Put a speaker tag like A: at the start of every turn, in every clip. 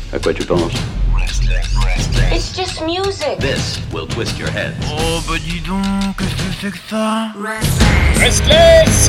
A: À quoi tu penses?
B: It's just music.
A: This will twist your head.
C: Oh bah dis donc, qu'est-ce que c'est que ça?
D: Restless.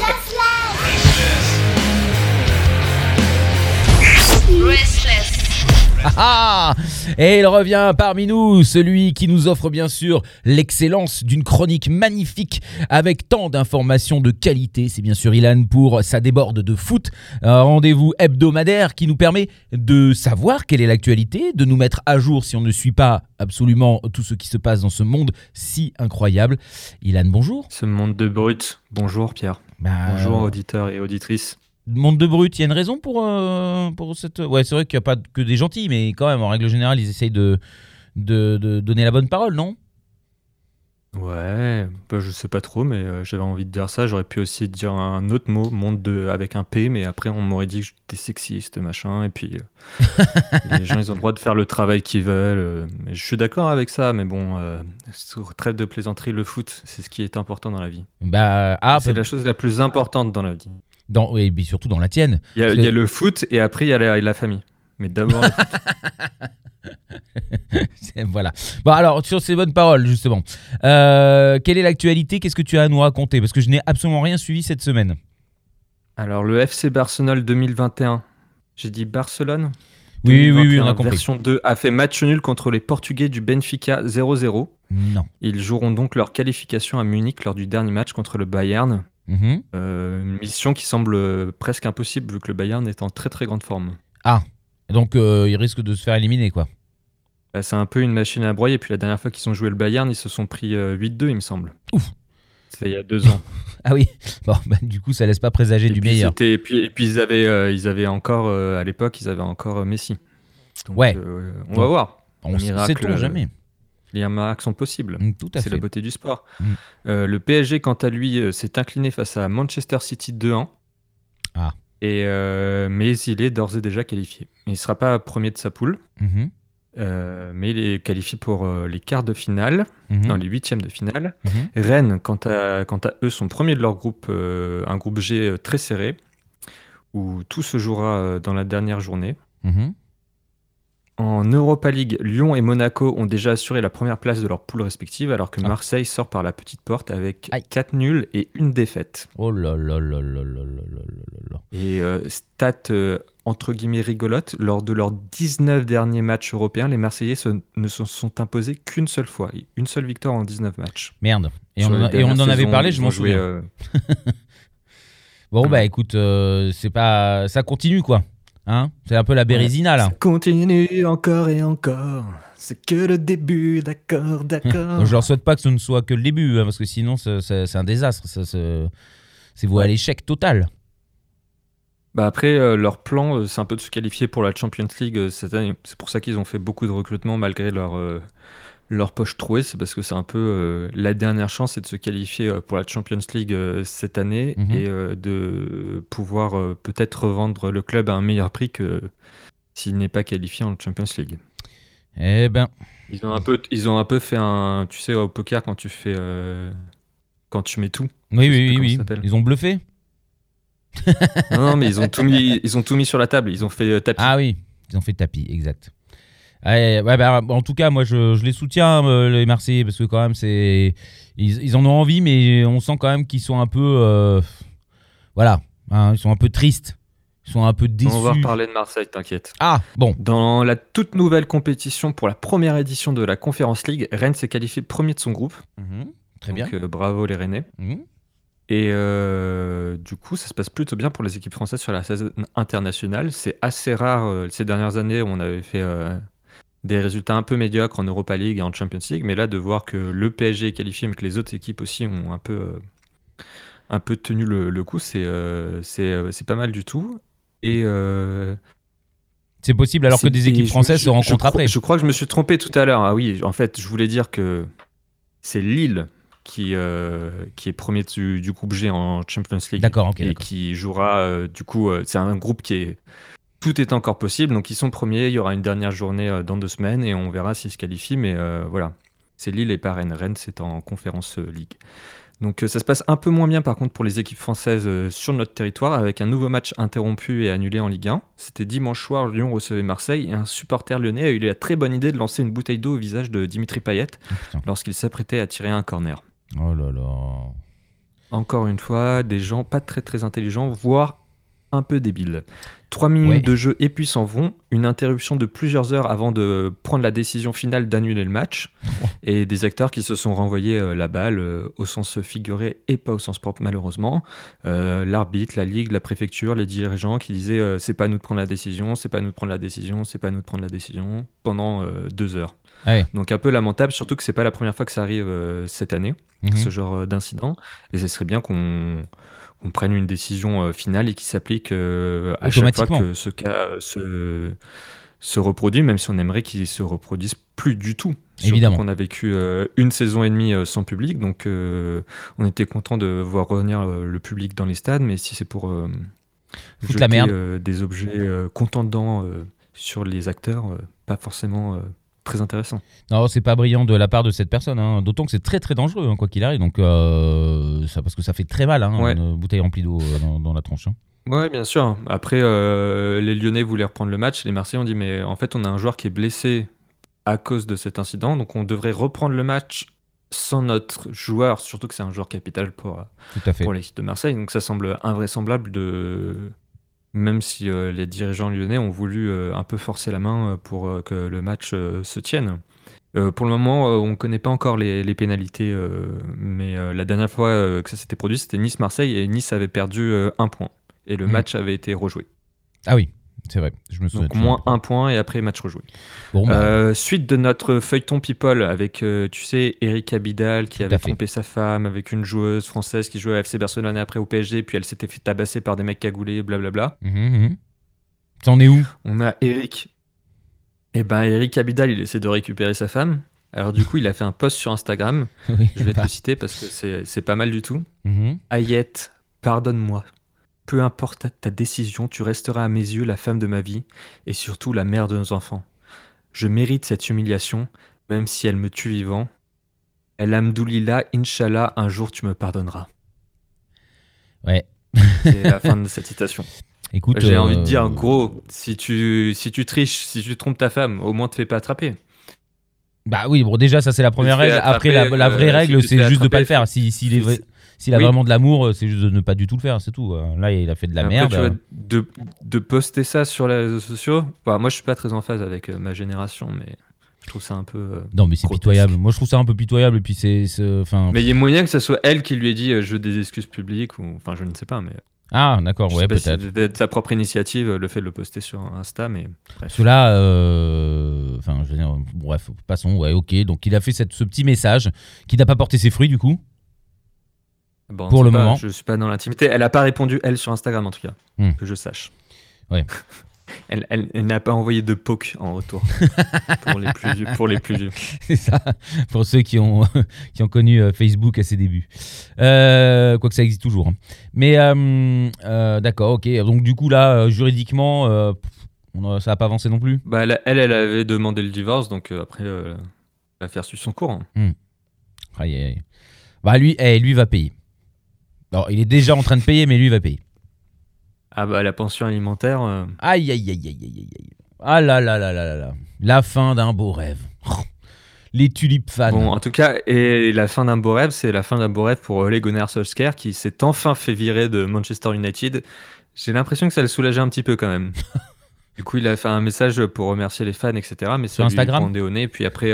B: Restless.
E: Ah, et il revient parmi nous, celui qui nous offre bien sûr l'excellence d'une chronique magnifique avec tant d'informations de qualité. C'est bien sûr Ilan pour sa déborde de foot, un rendez-vous hebdomadaire qui nous permet de savoir quelle est l'actualité, de nous mettre à jour si on ne suit pas absolument tout ce qui se passe dans ce monde si incroyable. Ilan, bonjour.
F: Ce monde de brut. Bonjour Pierre. Bonjour auditeurs et auditrices.
E: Monde de brut, il y a une raison pour cette... Ouais, c'est vrai qu'il n'y a pas que des gentils, mais quand même, en règle générale, ils essayent de donner la bonne parole, non?
F: Ouais, bah, je sais pas trop, mais j'avais envie de dire ça. J'aurais pu aussi dire un autre mot, monde de, avec un P, mais après on m'aurait dit que j'étais sexiste, machin, et puis les gens ils ont le droit de faire le travail qu'ils veulent. Mais je suis d'accord avec ça, mais bon, trêve de plaisanterie, le foot, c'est ce qui est important dans la vie. C'est la chose la plus importante dans la vie.
E: Et puis surtout dans la tienne.
F: Il y a le foot et après il y a la famille. Mais d'abord le foot.
E: Voilà. Bon, alors, sur ces bonnes paroles, justement, quelle est l'actualité? Qu'est-ce que tu as à nous raconter? Parce que je n'ai absolument rien suivi cette semaine.
F: Alors, le FC Barcelone 2021, j'ai dit Barcelone?
E: Oui, on a compris.
F: Version 2 a fait match nul contre les Portugais du Benfica 0-0.
E: Non.
F: Ils joueront donc leur qualification à Munich lors du dernier match contre le Bayern. Une mission qui semble presque impossible vu que le Bayern est en très très grande forme.
E: Ah, donc ils risquent de se faire éliminer, quoi.
F: C'est un peu une machine à broyer. Et puis la dernière fois qu'ils ont joué le Bayern, ils se sont pris 8-2, il me semble.
E: Ouf.
F: C'était il y a 2 ans.
E: Ah oui, bon, du coup ça laisse pas présager du meilleur.
F: Et puis ils avaient encore, à l'époque, ils avaient encore Messi. Donc,
E: ouais.
F: On va voir.
E: On sait-on jamais.
F: Les miracles sont possibles.
E: Tout à fait.
F: C'est la beauté du sport. Le PSG, quant à lui, s'est incliné face à Manchester City 2-1.
E: Ah.
F: Mais il est d'ores et déjà qualifié. Il ne sera pas premier de sa poule, mais il est qualifié pour les quarts de finale, dans les huitièmes de finale. Rennes, quant à eux, sont premiers de leur groupe, un groupe G très serré, où tout se jouera dans la dernière journée. En Europa League, Lyon et Monaco ont déjà assuré la première place de leur poule respective, alors que Marseille sort par la petite porte avec 4 nuls et 1 défaite.
E: Oh là là là là là là là là.
F: Et stat entre guillemets rigolote, lors de leurs 19 derniers matchs européens, les Marseillais ne se sont imposés qu'une seule fois. Une seule victoire en 19 matchs.
E: Merde. Et on en avait parlé, je m'en souviens. Bon, bah écoute, c'est pas... ça continue, quoi. Hein, c'est un peu la Bérésina, là.
F: Ça continue encore et encore. C'est que le début, d'accord.
E: Je leur souhaite pas que ce ne soit que le début, hein, parce que sinon, c'est un désastre. C'est voué à l'échec total.
F: Bah après, leur plan, c'est un peu de se qualifier pour la Champions League cette année. C'est pour ça qu'ils ont fait beaucoup de recrutements malgré leur poche trouée. C'est parce que c'est un peu la dernière chance, c'est de se qualifier pour la Champions League cette année et de pouvoir peut-être revendre le club à un meilleur prix que s'il n'est pas qualifié en Champions League.
E: Eh ben,
F: ils ont un peu fait un, tu sais, au poker quand tu fais, quand tu mets tout.
E: Oui. Ils ont bluffé.
F: non, mais ils ont tout mis sur la table. Ils ont fait tapis.
E: Ah oui, ils ont fait tapis, exact. Ouais, en tout cas, moi, je les soutiens, les Marseillais, parce que quand même, ils en ont envie, mais on sent quand même qu'ils sont un peu, voilà, hein, ils sont un peu tristes, ils sont un peu déçus.
F: On va reparler de Marseille, t'inquiète.
E: Ah, bon.
F: Dans la toute nouvelle compétition pour la première édition de la Conference League, Rennes s'est qualifié premier de son groupe.
E: Très bien.
F: Donc, bravo les Rennais. Et du coup, ça se passe plutôt bien pour les équipes françaises sur la scène internationale. C'est assez rare ces dernières années où on avait fait des résultats un peu médiocres en Europa League et en Champions League, mais là de voir que le PSG est qualifié mais que les autres équipes aussi ont un peu tenu le coup, c'est pas mal du tout. Et
E: c'est possible alors que des équipes françaises se rencontrent après.
F: Je crois que je me suis trompé tout à l'heure. Ah oui, en fait, je voulais dire que c'est Lille qui est premier du groupe G en Champions League.
E: D'accord.
F: Qui jouera du coup, c'est un groupe qui est... Tout est encore possible, donc ils sont premiers, il y aura une dernière journée dans 2 semaines et on verra s'ils se qualifient, mais voilà. C'est Lille et pas Rennes. Rennes, c'est en Conference League. Donc ça se passe un peu moins bien par contre pour les équipes françaises sur notre territoire, avec un nouveau match interrompu et annulé en Ligue 1. C'était dimanche soir, Lyon recevait Marseille et un supporter lyonnais a eu la très bonne idée de lancer une bouteille d'eau au visage de Dimitri Payet lorsqu'il s'apprêtait à tirer un corner.
E: Oh là là.
F: Encore une fois, des gens pas très très intelligents, voire un peu débiles. 3 minutes de jeu et puis s'en vont. Une interruption de plusieurs heures avant de prendre la décision finale d'annuler le match. Et des acteurs qui se sont renvoyés la balle au sens figuré et pas au sens propre malheureusement. L'arbitre, la ligue, la préfecture, les dirigeants qui disaient c'est pas à nous de prendre la décision, c'est pas à nous de prendre la décision, c'est pas à nous de prendre la décision pendant 2 heures.
E: Ouais.
F: Donc un peu lamentable, surtout que c'est pas la première fois que ça arrive cette année, ce genre d'incident. Et ce serait bien qu'on prenne une décision finale et qui s'applique à chaque fois que ce cas se reproduit, même si on aimerait qu'il se reproduise plus du tout.
E: Évidemment.
F: Surtout qu'on a vécu une saison et demie sans public, donc on était content de voir revenir le public dans les stades, mais si c'est pour
E: jeter la merde.
F: Des objets contendants sur les acteurs, pas forcément très intéressant.
E: Non, c'est pas brillant de la part de cette personne, hein. D'autant que c'est très très dangereux, hein, quoi qu'il arrive. Donc, ça, parce que ça fait très mal, hein, une bouteille remplie d'eau dans la tronche. Hein.
F: Ouais, bien sûr. Après, les Lyonnais voulaient reprendre le match. Les Marseillais ont dit, mais en fait, on a un joueur qui est blessé à cause de cet incident, donc on devrait reprendre le match sans notre joueur, surtout que c'est un joueur capital pour l'équipe de Marseille. Donc ça semble invraisemblable même si les dirigeants lyonnais ont voulu un peu forcer la main pour que le match se tienne. Pour le moment, on ne connaît pas encore les pénalités, mais la dernière fois que ça s'était produit, c'était Nice-Marseille, et Nice avait perdu 1 point. Et le match avait été rejoué.
E: Ah oui, c'est vrai. Je me souviens.
F: Donc moins 1 point, et après match rejoué.
E: Bon,
F: suite de notre feuilleton People avec, tu sais, Eric Abidal qui avait trompé sa femme avec une joueuse française qui jouait à FC Barcelone et après au PSG, puis elle s'était fait tabasser par des mecs cagoulés, blablabla.
E: T'en es où ?
F: On a Eric. Eh ben, Eric Abidal, il essaie de récupérer sa femme. Alors du coup, il a fait un post sur Instagram. Je vais te le citer parce que c'est pas mal du tout. Ayette, pardonne-moi. Peu importe ta décision, tu resteras à mes yeux la femme de ma vie et surtout la mère de nos enfants. Je mérite cette humiliation, même si elle me tue vivant. El Hamdoulillah, Inch'Allah, un jour tu me pardonneras.
E: Ouais.
F: C'est la fin de cette citation.
E: Écoute,
F: j'ai envie de dire, gros, si tu triches, si tu trompes ta femme, au moins te fais pas attraper.
E: Bah oui, bon déjà ça c'est la première règle. Après la vraie règle c'est juste de pas le faire. S'il a vraiment de l'amour, c'est juste de ne pas du tout le faire, c'est tout. Là il a fait de la merde.
F: Tu vois, de poster ça sur les réseaux sociaux, moi je suis pas très en phase avec ma génération, mais je trouve ça un peu
E: non mais c'est grotesque. Pitoyable. Moi je trouve ça un peu pitoyable et puis
F: mais il y a moyen que ça soit elle qui lui ait dit je veux des excuses publiques ou enfin je ne sais pas mais.
E: Ah d'accord, ouais peut-être.
F: C'est de sa propre initiative le fait de le poster sur Insta, mais bref.
E: Cela, enfin je veux dire, bref, passons, ouais, ok. Donc il a fait ce petit message qui n'a pas porté ses fruits du coup.
F: Bon,
E: pour le moment.
F: Je suis pas dans l'intimité. Elle a pas répondu elle sur Instagram en tout cas, que je sache.
E: Ouais.
F: Elle n'a pas envoyé de poke en retour pour les plus vieux.
E: C'est ça, pour ceux qui ont connu Facebook à ses débuts. Quoique ça existe toujours. Hein. Mais d'accord, ok. Donc du coup là, juridiquement, ça n'a pas avancé non plus.
F: Bah, elle avait demandé le divorce, donc après, elle va faire suivre son cours. Hein.
E: Aïe, aïe. Bah lui va payer. Alors, il est déjà en train de payer, mais lui va payer.
F: Ah bah la pension alimentaire.
E: Aïe, aïe, aïe, aïe, aïe, aïe. Ah là là là là là là. La fin d'un beau rêve. Les tulipes fans.
F: Bon, en tout cas, et la fin d'un beau rêve, c'est la fin d'un beau rêve pour Ole Gunnar Solskjaer qui s'est enfin fait virer de Manchester United. J'ai l'impression que ça le soulageait un petit peu quand même. Du coup, il a fait un message pour remercier les fans, etc. Mais
E: sur
F: ça
E: Instagram.
F: Lui pendait au nez. Puis après,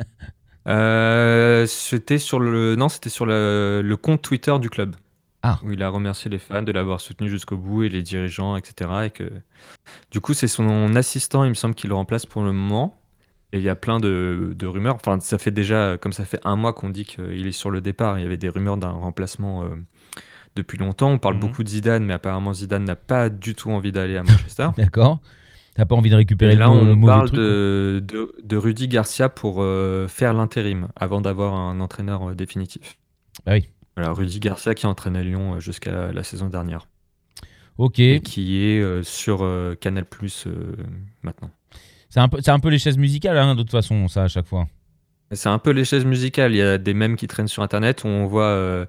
F: c'était sur le compte Twitter du club.
E: Ah.
F: Où il a remercié les fans de l'avoir soutenu jusqu'au bout et les dirigeants, etc. Et que, du coup, c'est son assistant, il me semble, qui le remplace pour le moment. Et il y a plein de rumeurs. Enfin, ça fait déjà, comme ça fait 1 mois qu'on dit qu'il est sur le départ. Il y avait des rumeurs d'un remplacement depuis longtemps. On parle beaucoup de Zidane, mais apparemment Zidane n'a pas du tout envie d'aller à Manchester.
E: D'accord. T'as pas envie de récupérer
F: le
E: mauvais truc.
F: Là, on parle de Rudy Garcia pour faire l'intérim avant d'avoir un entraîneur définitif.
E: Ah oui.
F: Voilà, Rudy Garcia qui entraînait Lyon jusqu'à la saison dernière.
E: Ok.
F: Et qui est sur Canal+ maintenant.
E: C'est un peu les chaises musicales, hein, de toute façon, ça, à chaque fois.
F: C'est un peu les chaises musicales. Il y a des mèmes qui traînent sur Internet où on voit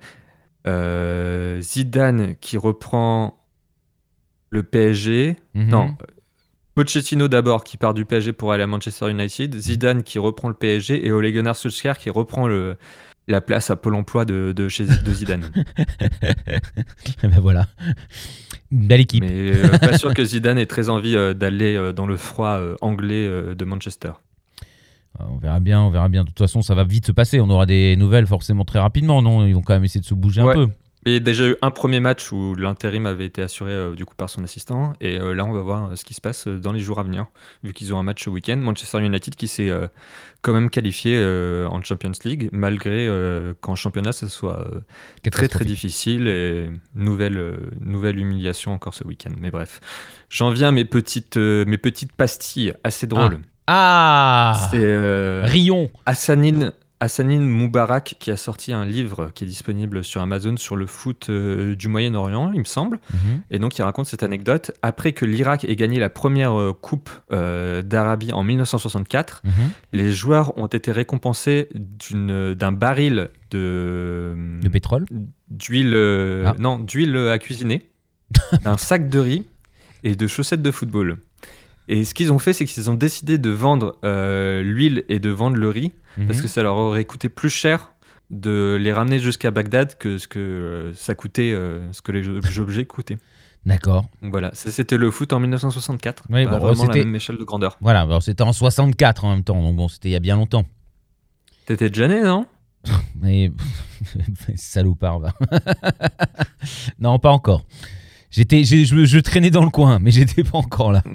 F: Zidane qui reprend le PSG. Non, Pochettino d'abord qui part du PSG pour aller à Manchester United. Zidane qui reprend le PSG et Ole Gunnar Solskjaer qui reprend la place à Pôle emploi de Zidane.
E: Ben voilà. Belle équipe.
F: Mais pas sûr que Zidane ait très envie d'aller dans le froid anglais de Manchester.
E: On verra bien. De toute façon, ça va vite se passer. On aura des nouvelles forcément très rapidement, non? Ils vont quand même essayer de se bouger un peu.
F: Il y a déjà eu un premier match où l'intérim avait été assuré du coup par son assistant. Et là, on va voir ce qui se passe dans les jours à venir, vu qu'ils ont un match ce week-end. Manchester United qui s'est quand même qualifié en Champions League, malgré qu'en championnat, ça soit très très difficile. Et nouvelle humiliation encore ce week-end. Mais bref, j'en viens à mes petites pastilles assez drôles.
E: C'est Rion.
F: Hassanin Moubarak qui a sorti un livre qui est disponible sur Amazon sur le foot du Moyen-Orient, il me semble. Et donc il raconte cette anecdote. Après que l'Irak ait gagné la première coupe d'Arabie en 1964, les joueurs ont été récompensés d'un baril de
E: pétrole,
F: d'huile à cuisiner, d'un sac de riz et de chaussettes de football. Et ce qu'ils ont fait, c'est qu'ils ont décidé de vendre l'huile et de vendre le riz parce que ça leur aurait coûté plus cher de les ramener jusqu'à Bagdad que ce que ça coûtait, ce que les objets coûtaient.
E: D'accord.
F: Donc voilà, ça c'était le foot en 1964.
E: Oui,
F: vraiment la même échelle de grandeur.
E: Voilà, alors c'était en 64 en même temps, donc bon, c'était il y a bien longtemps.
F: T'étais déjà né, non?
E: Mais salopard, va. Non, pas encore. Je traînais dans le coin, mais j'étais pas encore là.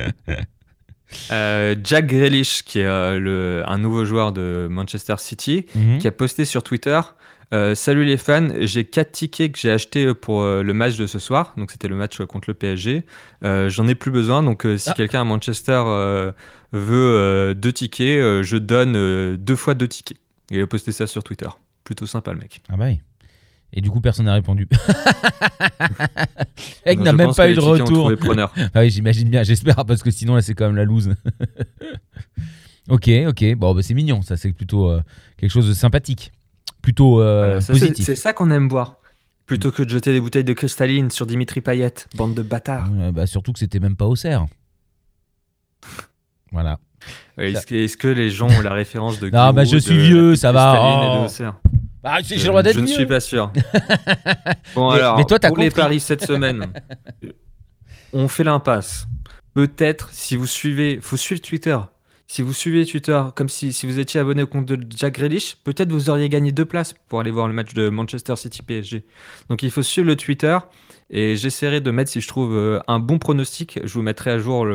F: Jack Grealish, qui est un nouveau joueur de Manchester City, qui a posté sur Twitter salut les fans, j'ai 4 tickets que j'ai achetés pour le match de ce soir. Donc c'était le match contre le PSG. J'en ai plus besoin. Donc si quelqu'un à Manchester veut 2 tickets, je donne 2 fois 2 tickets. Il a posté ça sur Twitter. Plutôt sympa le mec.
E: Ah bah oui. Et du coup, personne n'a répondu. Egg n'a même pas eu de retour. Ah oui, j'imagine bien, j'espère, parce que sinon, là, c'est quand même la loose. Ok. Bon, bah, c'est mignon, ça, c'est plutôt quelque chose de sympathique. Plutôt positif.
F: C'est ça qu'on aime voir. Plutôt que de jeter des bouteilles de cristalline sur Dimitri Payet, bande de bâtards.
E: Bah, surtout que c'était même pas au cerf. Voilà.
F: Est-ce que les gens ont la référence de
E: Non, bah, je suis vieux, ça va.
F: Et de Auxerre.
E: Bah, j'ai le droit d'être vieux.
F: Je ne suis pas sûr. Bon, alors,
E: mais toi, t'as
F: pour les paris cette semaine, on fait l'impasse. Peut-être, si vous suivez, faut suivre Twitter. Si vous suivez Twitter, comme si vous étiez abonné au compte de Jack Grealish, peut-être vous auriez gagné 2 places pour aller voir le match de Manchester City PSG. Donc il faut suivre le Twitter et j'essaierai de mettre, si je trouve un bon pronostic, je vous mettrai à jour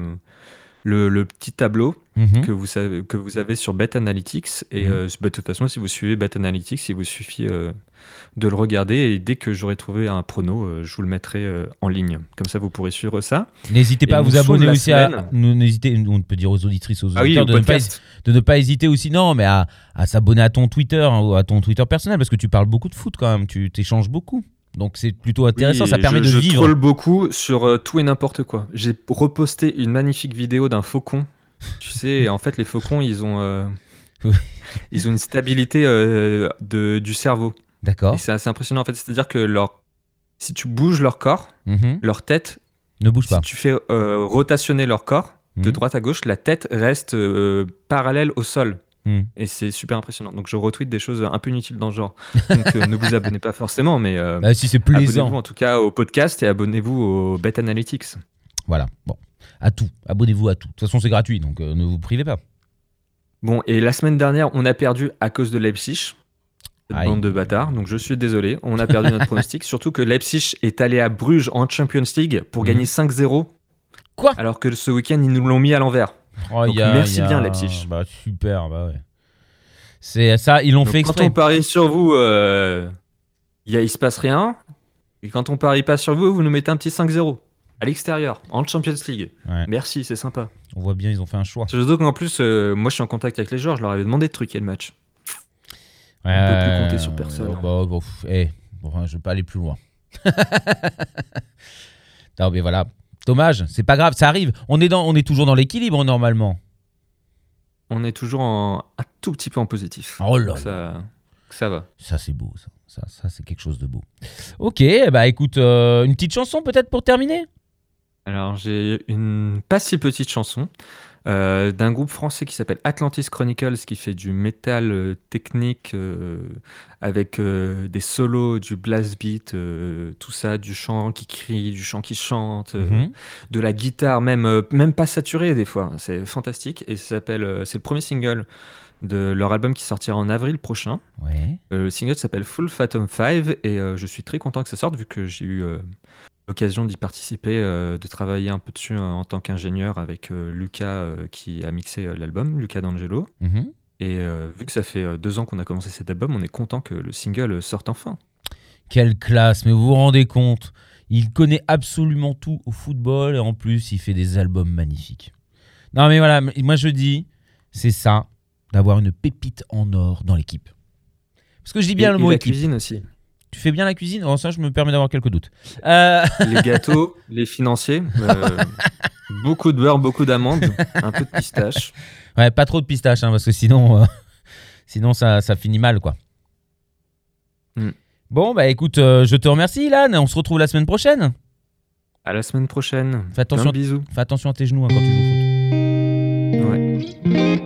F: le petit tableau que vous avez sur Bet Analytics. Et de toute façon, si vous suivez Bet Analytics, il vous suffit de le regarder. Et dès que j'aurai trouvé un prono, je vous le mettrai en ligne. Comme ça, vous pourrez suivre ça.
E: N'hésitez pas à vous abonner aussi on peut dire aux auditrices, aux auditeurs de ne pas hésiter aussi, mais à s'abonner à ton Twitter, ou à ton Twitter personnel, parce que tu parles beaucoup de foot quand même. Tu t'échanges beaucoup. Donc c'est plutôt intéressant,
F: oui,
E: ça permet de vivre. Je
F: troll beaucoup sur tout et n'importe quoi. J'ai reposté une magnifique vidéo d'un faucon. Tu sais, en fait, les faucons, ils ont une stabilité du cerveau.
E: D'accord.
F: Et c'est assez impressionnant en fait. C'est-à-dire que si tu bouges leur corps, leur tête
E: ne bouge pas.
F: Si tu fais rotationner leur corps de droite à gauche, la tête reste parallèle au sol. Et c'est super impressionnant. Donc je retweet des choses un peu inutiles dans le genre. Donc ne vous abonnez pas forcément, mais
E: si c'est plaisant.
F: Abonnez-vous en tout cas au podcast et abonnez-vous au Bet Analytics.
E: Voilà, bon, à tout. Abonnez-vous à tout. De toute façon, c'est gratuit, donc ne vous privez pas.
F: Bon, et la semaine dernière, on a perdu à cause de Leipzig. Cette bande de bâtards. Donc je suis désolé, on a perdu notre pronostic. Surtout que Leipzig est allé à Bruges en Champions League pour gagner 5-0.
E: Quoi ?
F: Alors que ce week-end, ils nous l'ont mis à l'envers. Donc merci bien Leipzig.
E: Bah, super, bah ouais. C'est ça, ils l'ont fait exprès.
F: Quand on parie sur vous, il se passe rien. Et quand on parie pas sur vous, vous nous mettez un petit 5-0 à l'extérieur, en Champions League. Ouais. Merci, c'est sympa.
E: On voit bien, ils ont fait un choix.
F: Surtout qu'en plus, moi je suis en contact avec les joueurs, je leur avais demandé de truquer le match. On peut plus compter sur personne.
E: Je vais pas aller plus loin. Non mais voilà. Dommage, c'est pas grave, ça arrive. On est toujours dans l'équilibre normalement.
F: on est toujours un tout petit peu en positif.
E: Oh là
F: ça va.
E: Ça, c'est beau, ça c'est quelque chose de beau. Ok, bah écoute, une petite chanson peut-être pour terminer.
F: Alors, j'ai une pas si petite chanson d'un groupe français qui s'appelle Atlantis Chronicles, qui fait du métal technique avec des solos, du blast beat, tout ça, du chant qui crie, du chant qui chante, de la guitare même pas saturée des fois. C'est fantastique et ça s'appelle, c'est le premier single de leur album qui sortira en avril prochain.
E: Ouais.
F: Le single s'appelle Full Phantom 5 et je suis très content que ça sorte vu que j'ai eu l'occasion d'y participer, de travailler un peu dessus en tant qu'ingénieur avec Lucas qui a mixé l'album, Lucas D'Angelo. Et vu que ça fait 2 ans qu'on a commencé cet album, on est content que le single sorte enfin.
E: Quelle classe, mais vous vous rendez compte, il connaît absolument tout au football et en plus il fait des albums magnifiques. Non mais voilà, moi je dis, c'est ça, d'avoir une pépite en or dans l'équipe. Parce que je dis bien le mot équipe.
F: La cuisine aussi.
E: Tu fais bien la cuisine ? Oh, ça, je me permets d'avoir quelques doutes.
F: Les gâteaux, les financiers, beaucoup de beurre, beaucoup d'amandes, un peu de pistache.
E: Ouais, pas trop de pistache, hein, parce que sinon ça finit mal, quoi. Bon, bah écoute, je te remercie, Ilan. On se retrouve la semaine prochaine.
F: À la semaine prochaine.
E: Fais attention,
F: bisous.
E: Fais attention à tes genoux, hein, quand tu joues au foot.
F: Ouais.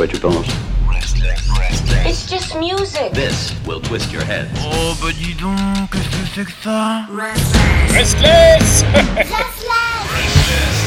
A: quoi tu penses?
B: It's just music.
A: This will twist your head.
C: Oh bah dis donc, qu'est-ce que c'est que ça?
D: Restless.
B: Restless.